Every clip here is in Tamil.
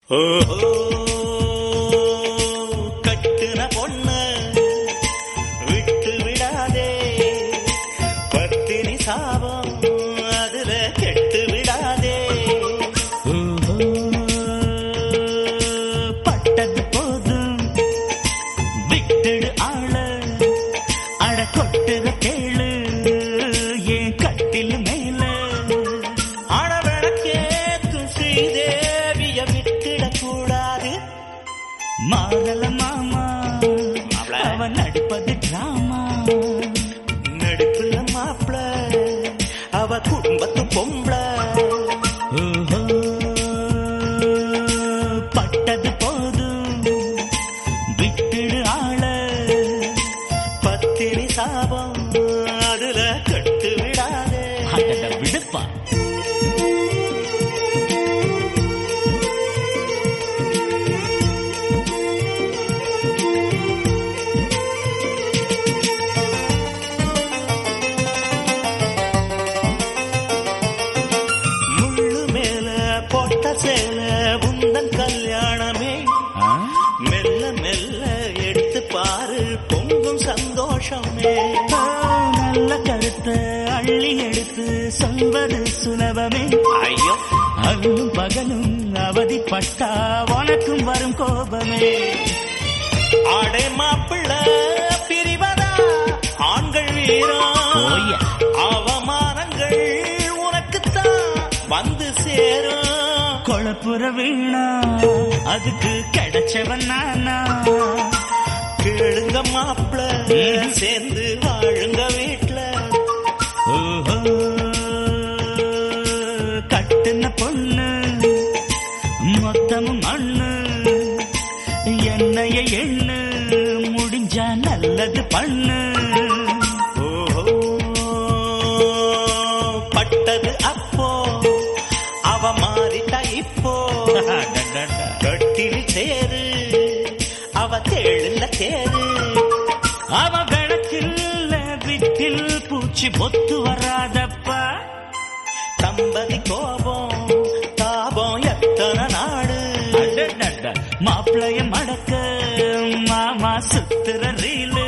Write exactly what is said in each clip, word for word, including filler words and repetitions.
கட்டுன பொண்ணு விட்டு விடாதே, பத்தினி சாபம் அதுல கெட்டு விடாதே. பட்டது போதும் விட்டுடு ஆள, அட கொட்டுற கேளு ஏன் கட்டில் மேல. அடவழக்கேக்கும் ஸ்ரீதேவிய விட்டுடக் கூடாது. மாறல மாமா அவன் நடிப்பது டிராமா, நடிப்புல மாப்பிள அவ குடும்பத்து பொம்பள. பட்டது போதும் விட்டுடு ஆள, பத்தினி சாபம் அதுல கட்டு விடாதே. விடுப்பா. சேல உந்தன் கல்யாணமே, மெல்ல மெல்ல எடுத்து பாரு பொங்கும் சந்தோஷமே. நல்ல கருத்தை அள்ளி எடுத்து சொல்வது சுலபமே. ஐயோ அல்லும் பகலும் அவதிப்பட்டா உனக்கும் வரும் கோபமே. ஆடை மாப்பிள்ள பிரிவதா ஆண்கள் வீரம், அவமானங்கள் உனக்குத்தான் வந்து சேரும். கொளப்புற வீணா அதுக்கு கிடைச்சவன் நானா. கேளுங்க மாப்பிள சேர்ந்து வாழுங்க வீட்டுல. கட்டுன பொண்ணு மொத்தமும் மண்ணு, என்னைய எண்ணு முடிஞ்சா நல்லது பண்ணு. பட்டது அப்போ அவ மாறிட்டா இப்போ. கட்டில் சேரு அவ தேழுல தேரு. அவ விளக்கில்ல வீட்டில் பூச்சி பொத்து வராதப்பா. தம்பதி கோபம் தாபம் எத்தனை நாடு. மாப்பிளைய மடக்க மாமா சுத்துற ரீலு.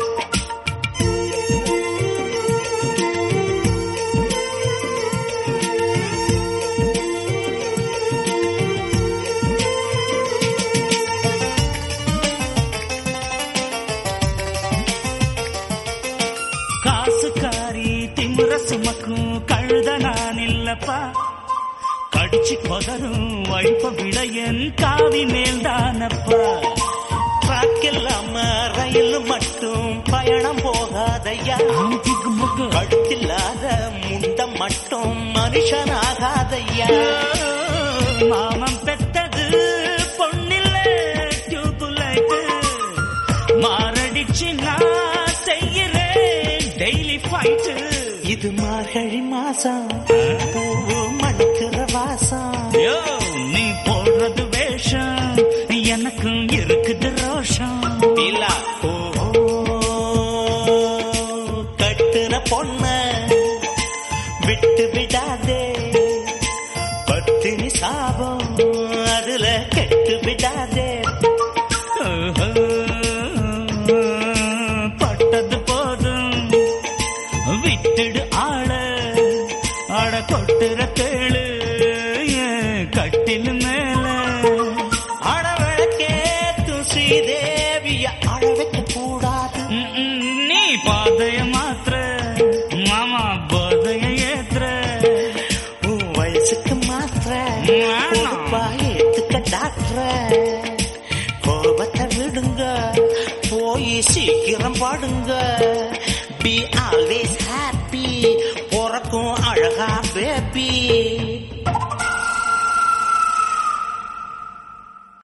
காசுக்காரி திமுற சுமக்கும் கழுத நான் இல்லப்பா. கடிச்சு கொதரும் வைப்ப விட என் காவி மேல் தானப்பா. ட்ராக்கில்லாம ரயில் மட்டும் பயணம் போகாதையா. கழுத்தில்லாத முண்டம் மட்டும் மனுஷனாகாதையா. மாமம் பெத்தது பொண்ணில்ல டியூப் லைட்டு, மாரடிச்சு நான் செய்கிறேன் டெய்லி ஃபைட்டு. இது மார்கழி மாசம் பூவு மணக்கிற வாசம். நீ போடுறது வேஷம் எனக்கும் இருக்குது ரோஷம். இல்ல கட்டுன பொண்ண விட்டு விடாதே, பத்தினி சாபம் அதுல கெட்டு விடாதே. பட்டது போதும் விட்டுடு ஆள, அட கொட்டுற கேளு கட்டில் மேல. அடவழக்கேத்தும் ஸ்ரீதேவிய அழவைக்க கூடாது. நீ பாதைய மாத்திர மாமா போதைய ஏத்துற. உன் வயசுக்கு மாத்திர ஏத்துக்க டாக்டர். கோபத்தை விடுங்க போய் சீக்கிரம் பாடுங்க. Be always